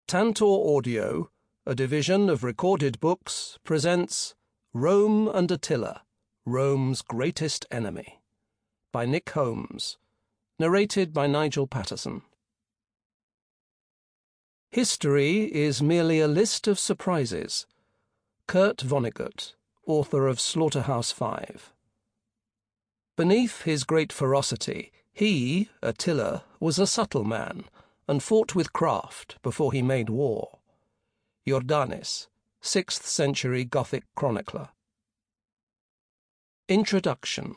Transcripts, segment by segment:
Tantor Audio, a division of Recorded Books, presents Rome and Attila, Rome's Greatest Enemy, by Nick Holmes, narrated by Nigel Patterson. History is merely a list of surprises. Kurt Vonnegut, author of Slaughterhouse-Five. Beneath his great ferocity, he, Attila, was a subtle man, and fought with craft before he made war. Jordanes, 6th century Gothic chronicler. Introduction.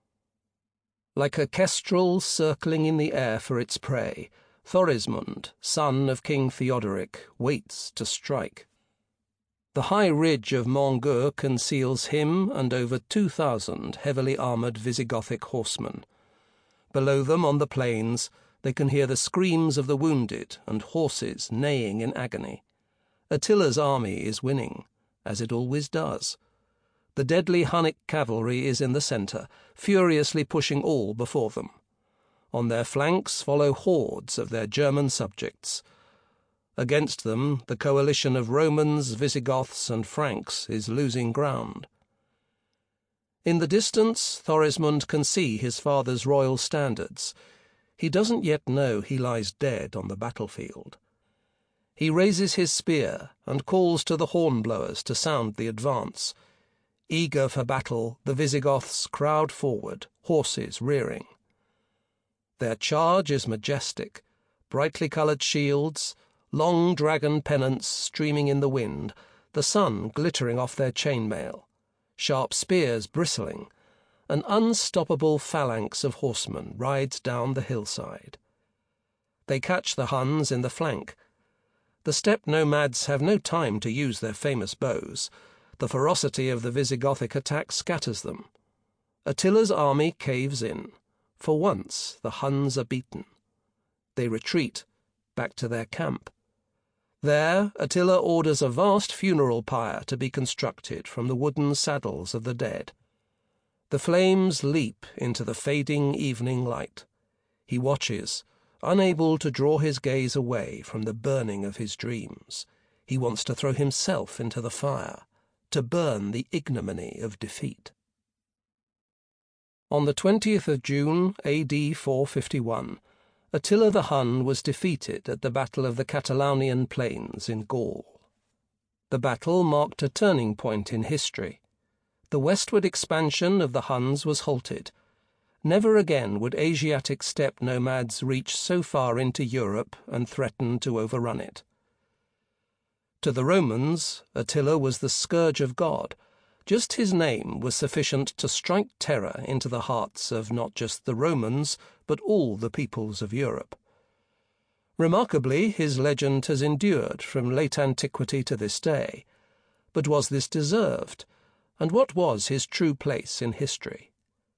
Like a kestrel circling in the air for its prey, Thorismund, son of King Theodoric, waits to strike. The high ridge of Montgueux conceals him and over 2,000 heavily armoured Visigothic horsemen. Below them on the plains, they can hear the screams of the wounded and horses neighing in agony. Attila's army is winning, as it always does. The deadly Hunnic cavalry is in the centre, furiously pushing all before them. On their flanks follow hordes of their German subjects. Against them, the coalition of Romans, Visigoths, and Franks is losing ground. In the distance, Thorismund can see his father's royal standards. He doesn't yet know he lies dead on the battlefield. He raises his spear and calls to the hornblowers to sound the advance. Eager for battle, the Visigoths crowd forward, horses rearing. Their charge is majestic, brightly coloured shields, long dragon pennants streaming in the wind, the sun glittering off their chainmail, sharp spears bristling. An unstoppable phalanx of horsemen rides down the hillside. They catch the Huns in the flank. The steppe nomads have no time to use their famous bows. The ferocity of the Visigothic attack scatters them. Attila's army caves in. For once, the Huns are beaten. They retreat, back to their camp. There, Attila orders a vast funeral pyre to be constructed from the wooden saddles of the dead. The flames leap into the fading evening light. He watches, unable to draw his gaze away from the burning of his dreams. He wants to throw himself into the fire, to burn the ignominy of defeat. On the 20th of June, A.D. 451, Attila the Hun was defeated at the Battle of the Catalaunian Plains in Gaul. The battle marked a turning point in history. The westward expansion of the Huns was halted. Never again would Asiatic steppe nomads reach so far into Europe and threaten to overrun it. To the Romans, Attila was the scourge of God. Just his name was sufficient to strike terror into the hearts of not just the Romans, but all the peoples of Europe. Remarkably, his legend has endured from late antiquity to this day. But was this deserved? And what was his true place in history?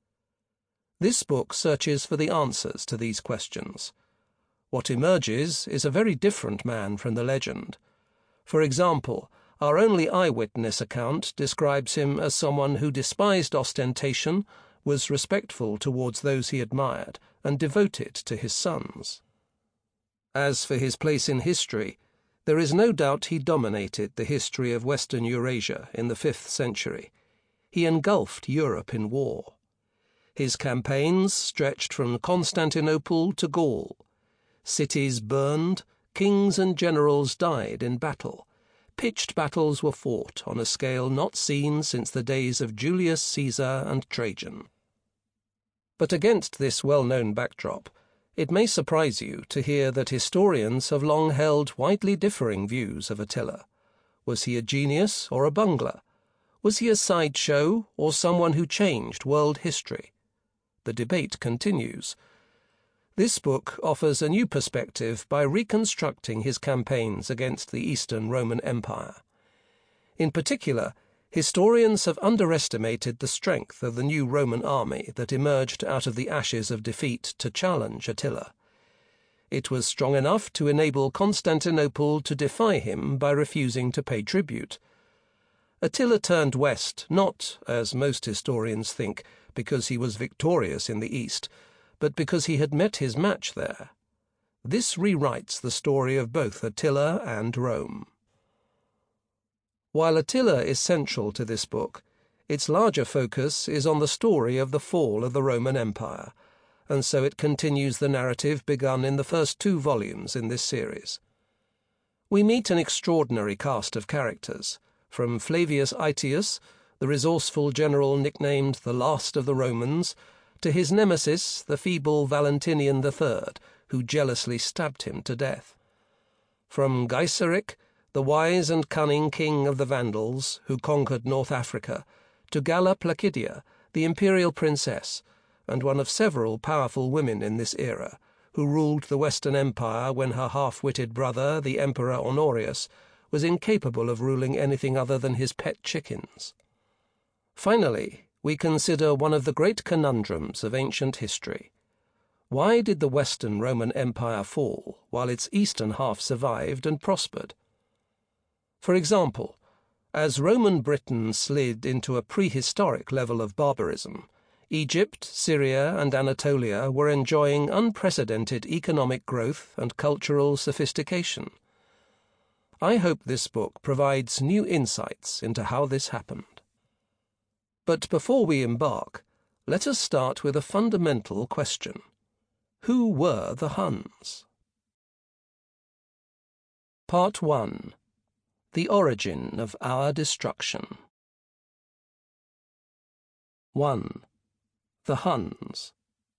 This book searches for the answers to these questions. What emerges is a very different man from the legend. For example, our only eyewitness account describes him as someone who despised ostentation, was respectful towards those he admired, and devoted to his sons. As for his place in history, there is no doubt he dominated the history of Western Eurasia in the 5th century. He engulfed Europe in war. His campaigns stretched from Constantinople to Gaul. Cities burned, kings and generals died in battle. Pitched battles were fought on a scale not seen since the days of Julius Caesar and Trajan. But against this well-known backdrop, it may surprise you to hear that historians have long held widely differing views of Attila. Was he a genius or a bungler? Was he a sideshow or someone who changed world history? The debate continues. This book offers a new perspective by reconstructing his campaigns against the Eastern Roman Empire. In particular, historians have underestimated the strength of the new Roman army that emerged out of the ashes of defeat to challenge Attila. It was strong enough to enable Constantinople to defy him by refusing to pay tribute. Attila turned west not, as most historians think, because he was victorious in the east, but because he had met his match there. This rewrites the story of both Attila and Rome. While Attila is central to this book, its larger focus is on the story of the fall of the Roman Empire, and so it continues the narrative begun in the first 2 volumes in this series. We meet an extraordinary cast of characters, from Flavius Aetius, the resourceful general nicknamed the Last of the Romans, to his nemesis, the feeble Valentinian III, who jealously stabbed him to death. From Gaiseric, the wise and cunning king of the Vandals, who conquered North Africa, to Galla Placidia, the imperial princess, and one of several powerful women in this era, who ruled the Western Empire when her half-witted brother, the Emperor Honorius, was incapable of ruling anything other than his pet chickens. Finally, we consider one of the great conundrums of ancient history. Why did the Western Roman Empire fall while its eastern half survived and prospered? For example, as Roman Britain slid into a prehistoric level of barbarism, Egypt, Syria, and Anatolia were enjoying unprecedented economic growth and cultural sophistication. I hope this book provides new insights into how this happened. But before we embark, let us start with a fundamental question. Who were the Huns? Part 1. The Origin of Our Destruction. 1. The Huns.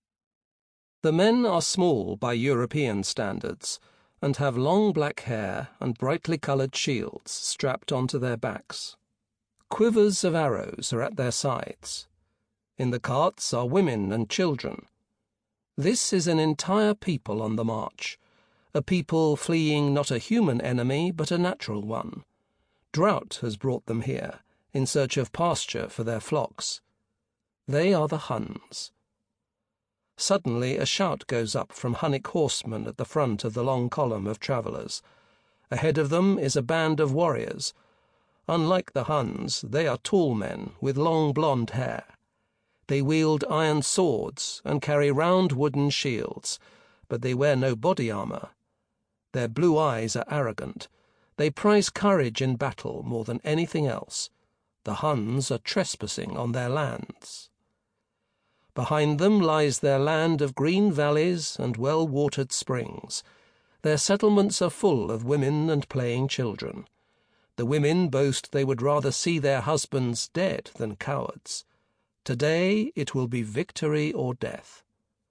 The men are small by European standards, and have long black hair and brightly coloured shields strapped onto their backs. Quivers of arrows are at their sides. In the carts are women and children. This is an entire people on the march, a people fleeing not a human enemy but a natural one. Drought has brought them here, in search of pasture for their flocks. They are the Huns. Suddenly a shout goes up from Hunnic horsemen at the front of the long column of travellers. Ahead of them is a band of warriors. Unlike the Huns, they are tall men with long blonde hair. They wield iron swords and carry round wooden shields, but they wear no body armour. Their blue eyes are arrogant. They prize courage in battle more than anything else. The Huns are trespassing on their lands. Behind them lies their land of green valleys and well-watered springs. Their settlements are full of women and playing children. The women boast they would rather see their husbands dead than cowards. Today it will be victory or death.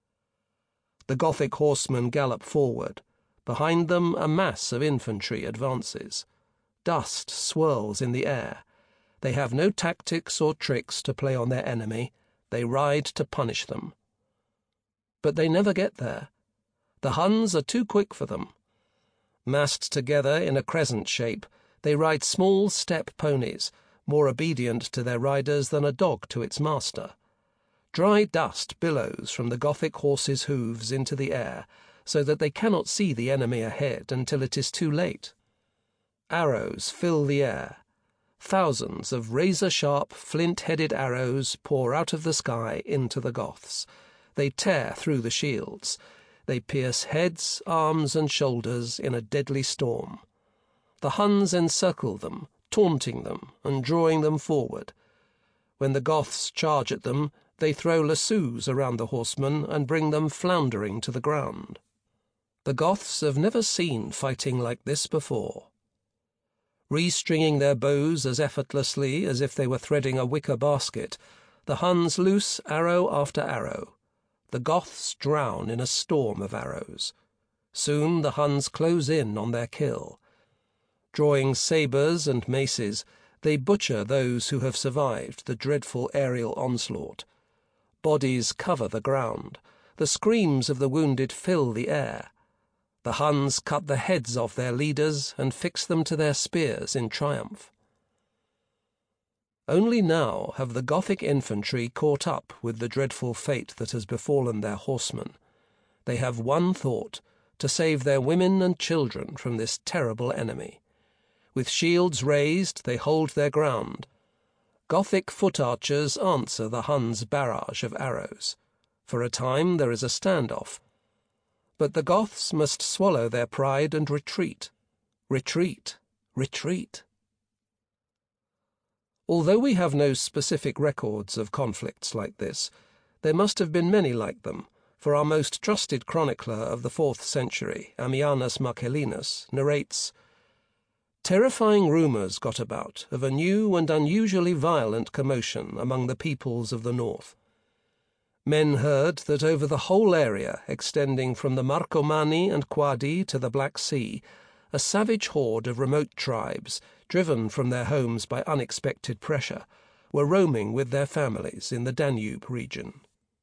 The Gothic horsemen gallop forward. Behind them a mass of infantry advances. Dust swirls in the air. They have no tactics or tricks to play on their enemy. They ride to punish them. But they never get there. The Huns are too quick for them. Massed together in a crescent shape, they ride small steppe ponies, more obedient to their riders than a dog to its master. Dry dust billows from the Gothic horses' hooves into the air, so that they cannot see the enemy ahead until it is too late. Arrows fill the air. Thousands of razor-sharp, flint-headed arrows pour out of the sky into the Goths. They tear through the shields. They pierce heads, arms, and shoulders in a deadly storm. The Huns encircle them, taunting them and drawing them forward. When the Goths charge at them, they throw lassos around the horsemen and bring them floundering to the ground. The Goths have never seen fighting like this before. Restringing their bows as effortlessly as if they were threading a wicker basket, the Huns loose arrow after arrow. The Goths drown in a storm of arrows. Soon the Huns close in on their kill. Drawing sabres and maces, they butcher those who have survived the dreadful aerial onslaught. Bodies cover the ground. The screams of the wounded fill the air. The Huns cut the heads off their leaders and fix them to their spears in triumph. Only now have the Gothic infantry caught up with the dreadful fate that has befallen their horsemen. They have one thought: to save their women and children from this terrible enemy. With shields raised, they hold their ground. Gothic foot archers answer the Huns' barrage of arrows. For a time there is a standoff. but the Goths must swallow their pride and retreat. Retreat. Retreat. Although we have no specific records of conflicts like this, there must have been many like them, for our most trusted chronicler of the 4th century, Ammianus Marcellinus, narrates, "Terrifying rumours got about of a new and unusually violent commotion among the peoples of the north. Men heard that over the whole area extending from the Marcomanni and Quadi to the Black Sea, a savage horde of remote tribes, driven from their homes by unexpected pressure, were roaming with their families in the Danube region."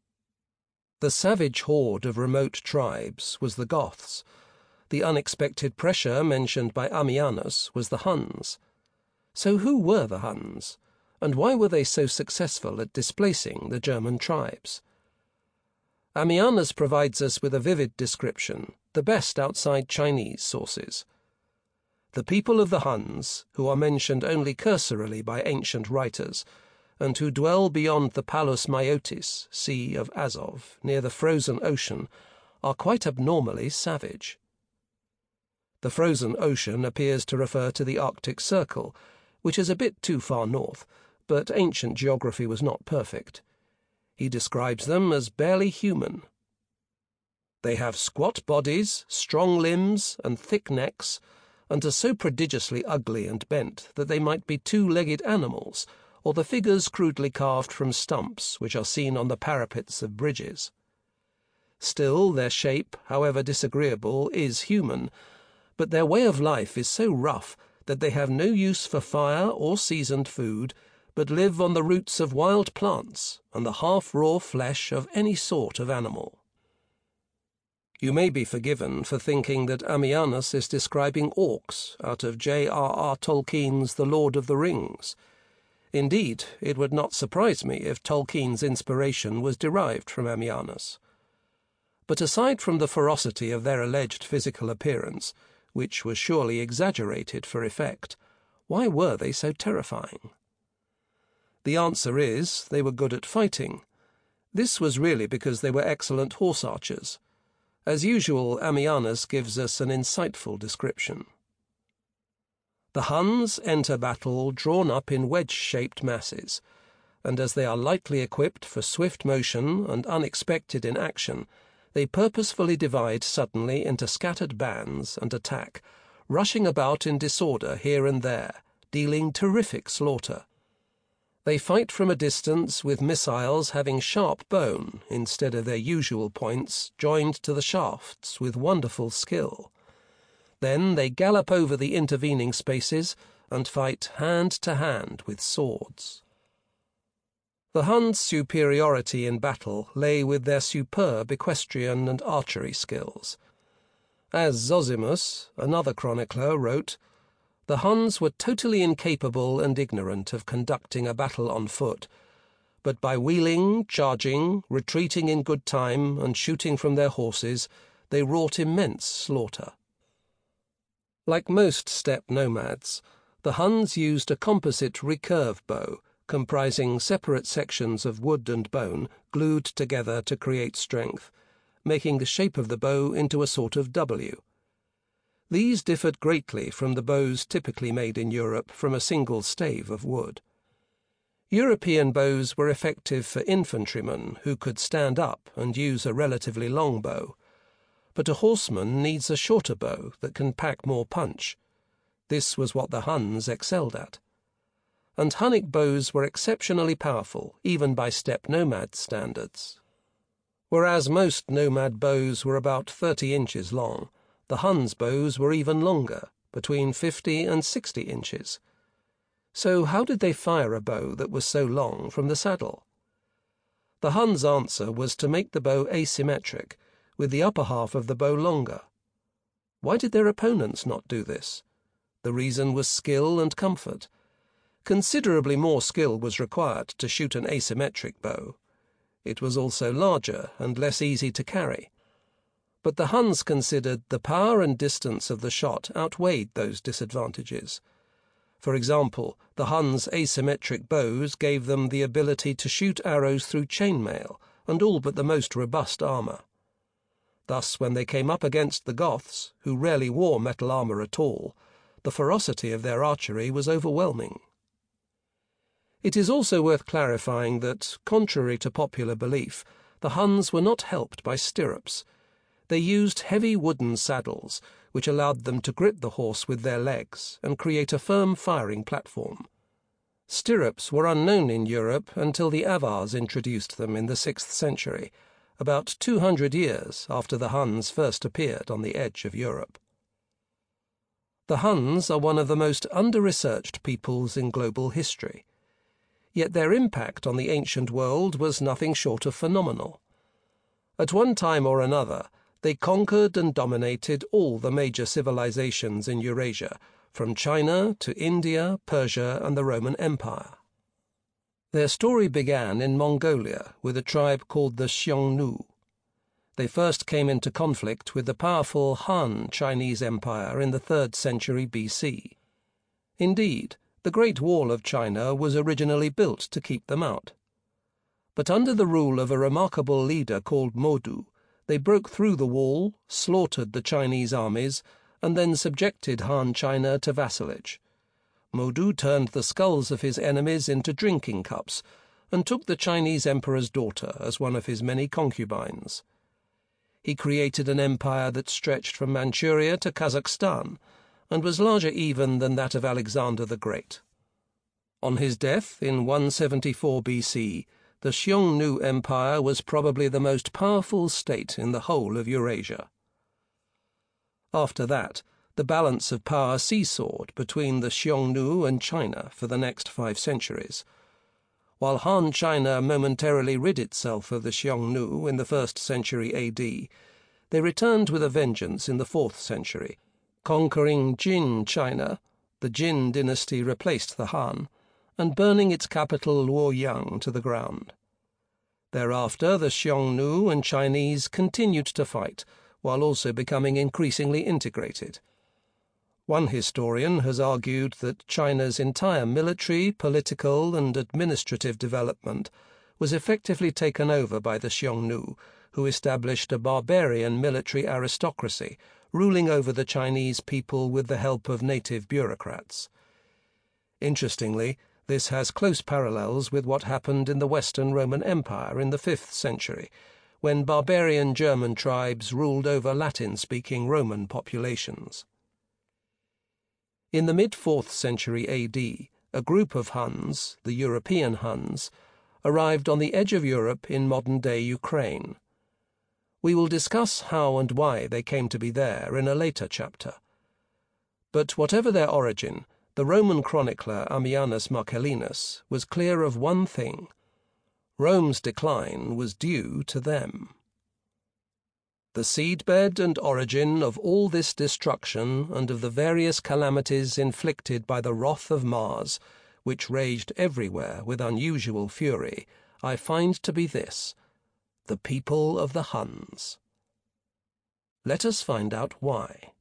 The savage horde of remote tribes was the Goths. The unexpected pressure mentioned by Ammianus was the Huns. So who were the Huns, and why were they so successful at displacing the German tribes? Ammianus provides us with a vivid description, the best outside Chinese sources. The people of the Huns, who are mentioned only cursorily by ancient writers, and who dwell beyond the Palus Maiotis, Sea of Azov, near the frozen ocean, are quite abnormally savage. The frozen ocean appears to refer to the Arctic Circle, which is a bit too far north, but ancient geography was not perfect. He describes them as barely human. They have squat bodies, strong limbs, and thick necks, and are so prodigiously ugly and bent that they might be two-legged animals, or the figures crudely carved from stumps which are seen on the parapets of bridges. Still, their shape, however disagreeable, is human, but their way of life is so rough that they have no use for fire or seasoned food, but live on the roots of wild plants and the half-raw flesh of any sort of animal. You may be forgiven for thinking that Ammianus is describing orcs out of J.R.R. Tolkien's The Lord of the Rings. Indeed, it would not surprise me if Tolkien's inspiration was derived from Ammianus. But aside from the ferocity of their alleged physical appearance, which was surely exaggerated for effect, why were they so terrifying? The answer is, they were good at fighting. This was really because they were excellent horse archers. As usual, Ammianus gives us an insightful description. The Huns enter battle drawn up in wedge-shaped masses, and as they are lightly equipped for swift motion and unexpected in action, they purposefully divide suddenly into scattered bands and attack, rushing about in disorder here and there, dealing terrific slaughter. They fight from a distance with missiles having sharp bone instead of their usual points joined to the shafts with wonderful skill. Then they gallop over the intervening spaces and fight hand to hand with swords. The Huns' superiority in battle lay with their superb equestrian and archery skills. As Zosimus, another chronicler, wrote, "The Huns were totally incapable and ignorant of conducting a battle on foot, but by wheeling, charging, retreating in good time, and shooting from their horses, they wrought immense slaughter." Like most steppe nomads, the Huns used a composite recurve bow, comprising separate sections of wood and bone glued together to create strength, making the shape of the bow into a sort of W. These differed greatly from the bows typically made in Europe from a single stave of wood. European bows were effective for infantrymen who could stand up and use a relatively long bow, but a horseman needs a shorter bow that can pack more punch. This was what the Huns excelled at. And Hunnic bows were exceptionally powerful, even by steppe nomad standards. Whereas most nomad bows were about 30 inches long, the Huns' bows were even longer, between 50 and 60 inches. So how did they fire a bow that was so long from the saddle? The Huns' answer was to make the bow asymmetric, with the upper half of the bow longer. Why did their opponents not do this? The reason was skill and comfort. Considerably more skill was required to shoot an asymmetric bow. It was also larger and less easy to carry. But the Huns considered the power and distance of the shot outweighed those disadvantages. For example, the Huns' asymmetric bows gave them the ability to shoot arrows through chainmail and all but the most robust armor. Thus, when they came up against the Goths, who rarely wore metal armor at all, the ferocity of their archery was overwhelming. It is also worth clarifying that, contrary to popular belief, the Huns were not helped by stirrups. They used heavy wooden saddles, which allowed them to grip the horse with their legs and create a firm firing platform. Stirrups were unknown in Europe until the Avars introduced them in the 6th century, about 200 years after the Huns first appeared on the edge of Europe. The Huns are one of the most under-researched peoples in global history. Yet their impact on the ancient world was nothing short of phenomenal. At one time or another, they conquered and dominated all the major civilizations in Eurasia, from China to India, Persia, and the Roman Empire. Their story began in Mongolia with a tribe called the Xiongnu. They first came into conflict with the powerful Han Chinese Empire in the 3rd century BC. Indeed, the Great Wall of China was originally built to keep them out. But under the rule of a remarkable leader called Modu, they broke through the wall, slaughtered the Chinese armies, and then subjected Han China to vassalage. Modu turned the skulls of his enemies into drinking cups and took the Chinese emperor's daughter as one of his many concubines. He created an empire that stretched from Manchuria to Kazakhstan and was larger even than that of Alexander the Great. On his death in 174 BC, the Xiongnu Empire was probably the most powerful state in the whole of Eurasia. After that, the balance of power seesawed between the Xiongnu and China for the next 5 centuries. While Han China momentarily rid itself of the Xiongnu in the 1st century AD, they returned with a vengeance in the 4th century, conquering Jin China, the Jin dynasty replaced the Han, and burning its capital Luoyang to the ground. Thereafter, the Xiongnu and Chinese continued to fight, while also becoming increasingly integrated. One historian has argued that China's entire military, political, and administrative development was effectively taken over by the Xiongnu, who established a barbarian military aristocracy, ruling over the Chinese people with the help of native bureaucrats. Interestingly, this has close parallels with what happened in the Western Roman Empire in the 5th century, when barbarian German tribes ruled over Latin-speaking Roman populations. In the mid-4th century AD, a group of Huns, the European Huns, arrived on the edge of Europe in modern-day Ukraine. We will discuss how and why they came to be there in a later chapter. But whatever their origin, the Roman chronicler Ammianus Marcellinus was clear of one thing: Rome's decline was due to them. The seedbed and origin of all this destruction and of the various calamities inflicted by the wrath of Mars, which raged everywhere with unusual fury, I find to be this: the people of the Huns. Let us find out why.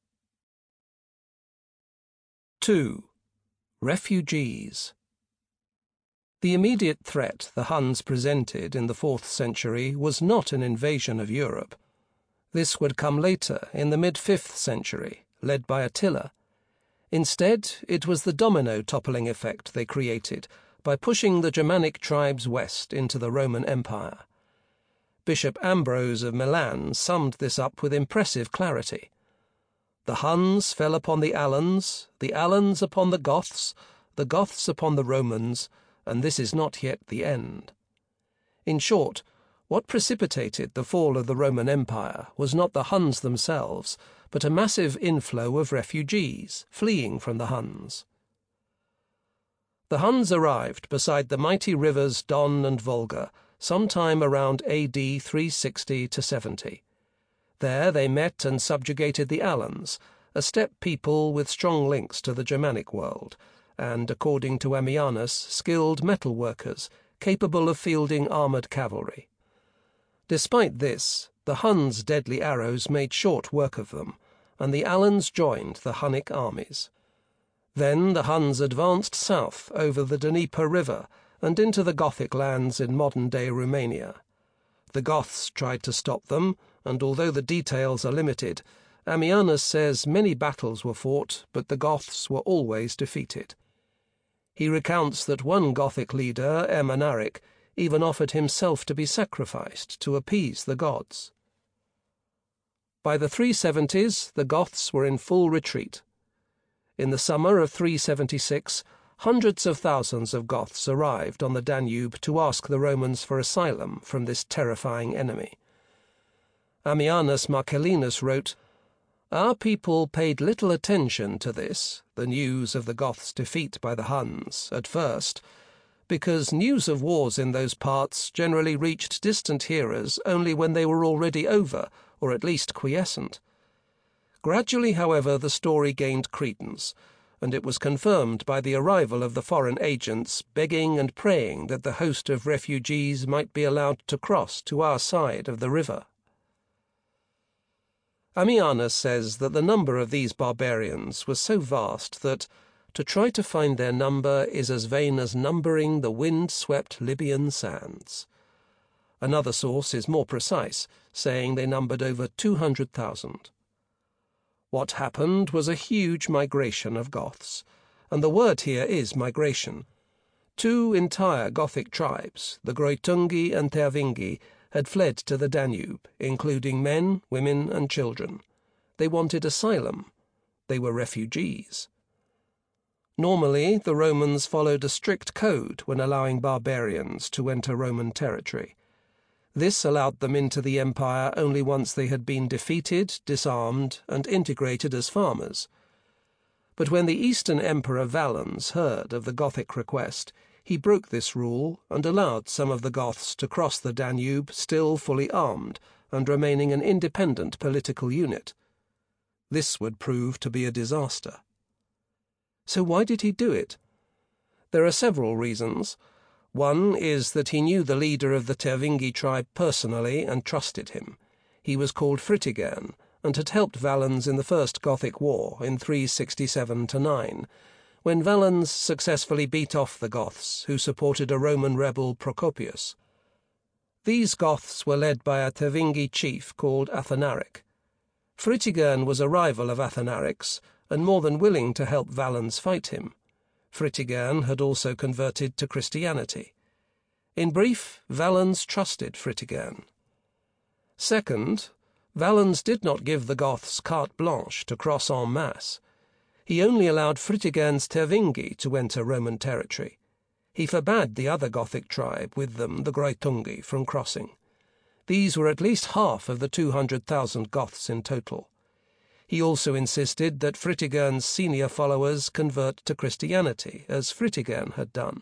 2. Refugees. The immediate threat the Huns presented in the 4th century was not an invasion of Europe. This would come later, in the mid-5th century, led by Attila. Instead, it was the domino-toppling effect they created by pushing the Germanic tribes west into the Roman Empire. Bishop Ambrose of Milan summed this up with impressive clarity. The Huns fell upon the Alans upon the Goths upon the Romans, and this is not yet the end. In short, what precipitated the fall of the Roman Empire was not the Huns themselves, but a massive inflow of refugees fleeing from the Huns. The Huns arrived beside the mighty rivers Don and Volga sometime around AD 360 to 70. There they met and subjugated the Alans, a steppe people with strong links to the Germanic world, and, according to Ammianus, skilled metal workers, capable of fielding armoured cavalry. Despite this, the Huns' deadly arrows made short work of them, and the Alans joined the Hunnic armies. Then the Huns advanced south over the Dnieper River and into the Gothic lands in modern-day Romania. The Goths tried to stop them, and although the details are limited, Ammianus says many battles were fought, but the Goths were always defeated. He recounts that one Gothic leader, Ermanaric, even offered himself to be sacrificed to appease the gods. By the 370s, the Goths were in full retreat. In the summer of 376, hundreds of thousands of Goths arrived on the Danube to ask the Romans for asylum from this terrifying enemy. Ammianus Marcellinus wrote, "Our people paid little attention to this, the news of the Goths' defeat by the Huns, at first, because news of wars in those parts generally reached distant hearers only when they were already over, or at least quiescent. Gradually, however, the story gained credence, and it was confirmed by the arrival of the foreign agents begging and praying that the host of refugees might be allowed to cross to our side of the river." Ammianus says that the number of these barbarians was so vast that to try to find their number is as vain as numbering the wind-swept Libyan sands. Another source is more precise, saying they numbered over 200,000. What happened was a huge migration of Goths, and the word here is migration. Two entire Gothic tribes, the Greutungi and Tervingi, had fled to the Danube, including men, women, and children. They wanted asylum. They were refugees. Normally, the Romans followed a strict code when allowing barbarians to enter Roman territory. This allowed them into the empire only once they had been defeated, disarmed, and integrated as farmers. But when the Eastern Emperor Valens heard of the Gothic request, he broke this rule and allowed some of the Goths to cross the Danube still fully armed and remaining an independent political unit. This would prove to be a disaster. So why did he do it? There are several reasons. One is that he knew the leader of the Tervingi tribe personally and trusted him. He was called Fritigern and had helped Valens in the First Gothic War in 367–9, when Valens successfully beat off the Goths, who supported a Roman rebel Procopius. These Goths were led by a Tervingi chief called Athanaric. Fritigern was a rival of Athanaric's and more than willing to help Valens fight him. Fritigern had also converted to Christianity. In brief, Valens trusted Fritigern. Second, Valens did not give the Goths carte blanche to cross en masse. He only allowed Fritigern's Tervingi to enter Roman territory. He forbade the other Gothic tribe, with them the Greutungi, from crossing. These were at least half of the 200,000 Goths in total. He also insisted that Fritigern's senior followers convert to Christianity, as Fritigern had done.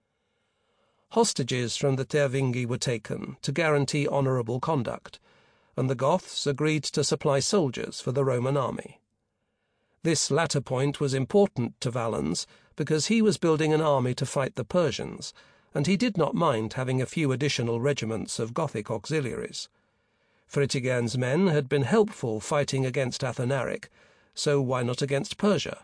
Hostages from the Tervingi were taken to guarantee honourable conduct, and the Goths agreed to supply soldiers for the Roman army. This latter point was important to Valens because he was building an army to fight the Persians, and he did not mind having a few additional regiments of Gothic auxiliaries. Fritigern's men had been helpful fighting against Athanaric, so why not against Persia?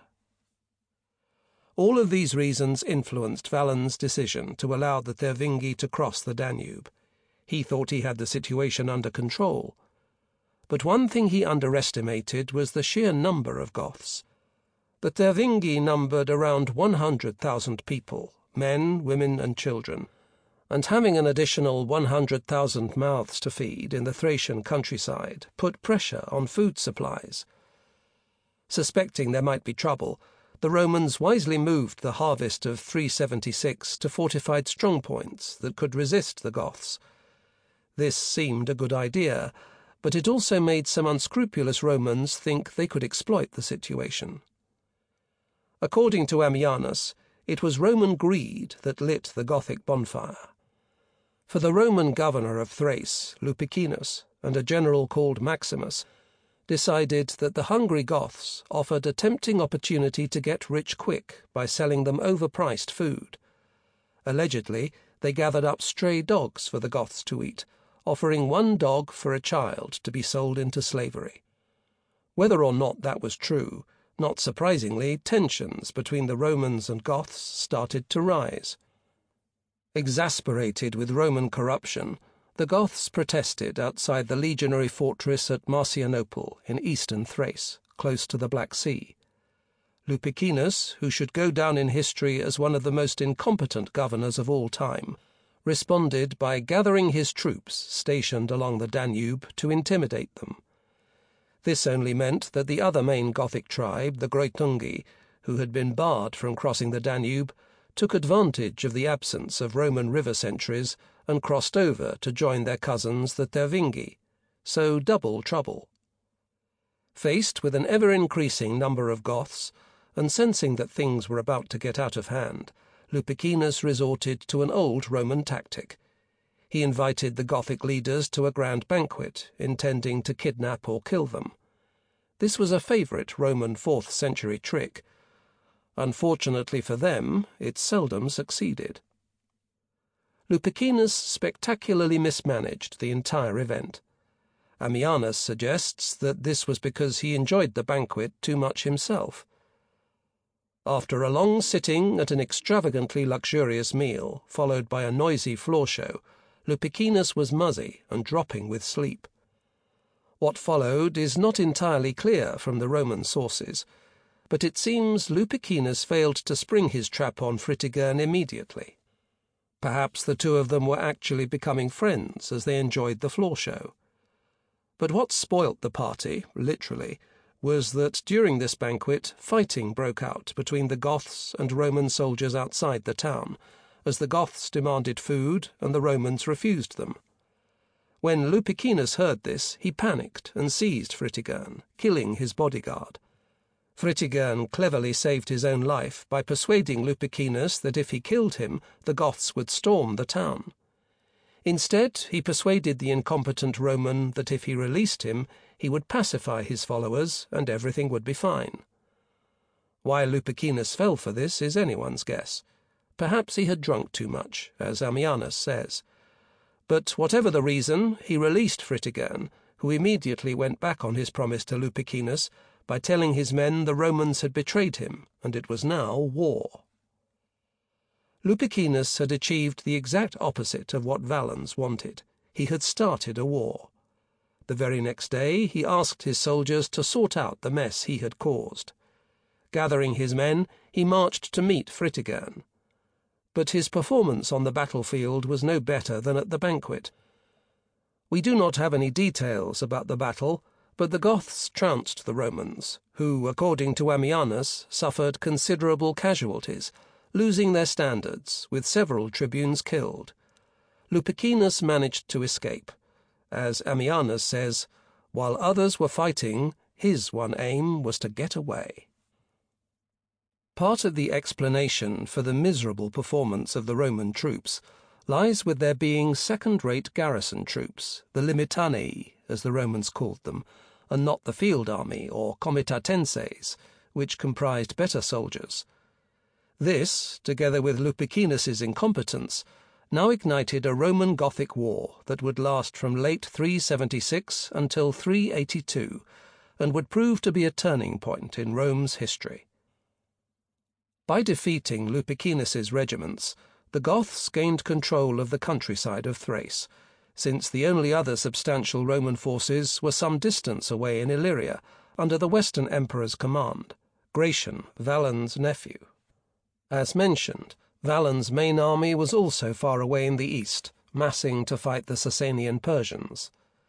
All of these reasons influenced Valens' decision to allow the Tervingi to cross the Danube. He thought he had the situation under control. But one thing he underestimated was the sheer number of Goths. The Tervingi numbered around 100,000 people, men, women, and children, and having an additional 100,000 mouths to feed in the Thracian countryside put pressure on food supplies. Suspecting there might be trouble, the Romans wisely moved the harvest of 376 to fortified strongpoints that could resist the Goths. This seemed a good idea, but it also made some unscrupulous Romans think they could exploit the situation. According to Ammianus, it was Roman greed that lit the Gothic bonfire. For the Roman governor of Thrace, Lupicinus, and a general called Maximus, decided that the hungry Goths offered a tempting opportunity to get rich quick by selling them overpriced food. Allegedly, they gathered up stray dogs for the Goths to eat, offering one dog for a child to be sold into slavery. Whether or not that was true, not surprisingly, tensions between the Romans and Goths started to rise. Exasperated with Roman corruption, the Goths protested outside the legionary fortress at Marcianople in eastern Thrace, close to the Black Sea. Lupicinus, who should go down in history as one of the most incompetent governors of all time, responded by gathering his troops stationed along the Danube to intimidate them. This only meant that the other main Gothic tribe, the Greutungi, who had been barred from crossing the Danube, took advantage of the absence of Roman river sentries and crossed over to join their cousins the Tervingi, so double trouble. Faced with an ever-increasing number of Goths, and sensing that things were about to get out of hand, Lupicinus resorted to an old Roman tactic. He invited the Gothic leaders to a grand banquet, intending to kidnap or kill them. This was a favourite Roman 4th century trick. Unfortunately for them, it seldom succeeded. Lupicinus spectacularly mismanaged the entire event. Ammianus suggests that this was because he enjoyed the banquet too much himself. After a long sitting at an extravagantly luxurious meal, followed by a noisy floor show, Lupicinus was muzzy and dropping with sleep. What followed is not entirely clear from the Roman sources, but it seems Lupicinus failed to spring his trap on Fritigern immediately. Perhaps the two of them were actually becoming friends as they enjoyed the floor show. But what spoilt the party, literally, was that during this banquet fighting broke out between the Goths and Roman soldiers outside the town, as the Goths demanded food and the Romans refused them. When Lupicinus heard this, he panicked and seized Fritigern, killing his bodyguard. Fritigern cleverly saved his own life by persuading Lupicinus that if he killed him, the Goths would storm the town. Instead, he persuaded the incompetent Roman that if he released him, he would pacify his followers and everything would be fine. Why Lupicinus fell for this is anyone's guess. Perhaps he had drunk too much, as Ammianus says. But whatever the reason, he released Fritigern, who immediately went back on his promise to Lupicinus by telling his men the Romans had betrayed him, and it was now war. Lupicinus had achieved the exact opposite of what Valens wanted. He had started a war. The very next day he asked his soldiers to sort out the mess he had caused. Gathering his men, he marched to meet Fritigern. But his performance on the battlefield was no better than at the banquet. We do not have any details about the battle, but the Goths trounced the Romans, who, according to Ammianus, suffered considerable casualties, losing their standards, with several tribunes killed. Lupicinus managed to escape. As Ammianus says, while others were fighting, his one aim was to get away. Part of the explanation for the miserable performance of the Roman troops lies with their being second-rate garrison troops, the limitanei, as the Romans called them, and not the field army, or comitatenses, which comprised better soldiers. This, together with Lupicinus's incompetence, now ignited a Roman Gothic war that would last from late 376 until 382, and would prove to be a turning point in Rome's history. By defeating Lupicinus's regiments, the Goths gained control of the countryside of Thrace, since the only other substantial Roman forces were some distance away in Illyria, under the Western Emperor's command, Gratian, Valens' nephew. As mentioned, Valens' main army was also far away in the east, massing to fight the Sasanian Persians.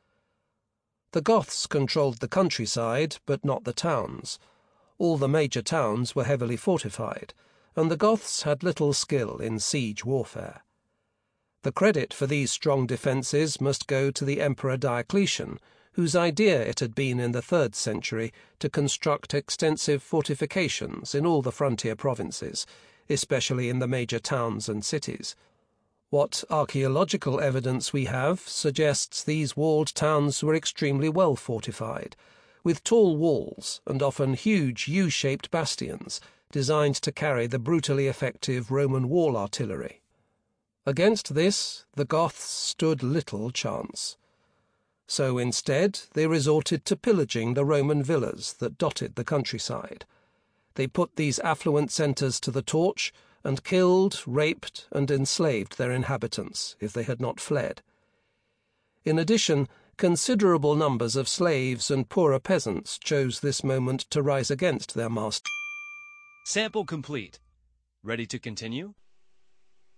The Goths controlled the countryside, but not the towns. All the major towns were heavily fortified, and the Goths had little skill in siege warfare. The credit for these strong defences must go to the Emperor Diocletian, whose idea it had been in the 3rd century to construct extensive fortifications in all the frontier provinces, especially in the major towns and cities. What archaeological evidence we have suggests these walled towns were extremely well fortified, with tall walls and often huge U-shaped bastions designed to carry the brutally effective Roman wall artillery. Against this, the Goths stood little chance. So instead, they resorted to pillaging the Roman villas that dotted the countryside. They put these affluent centres to the torch and killed, raped, and enslaved their inhabitants if they had not fled. In addition, considerable numbers of slaves and poorer peasants chose this moment to rise against their master. Sample complete. Ready to continue?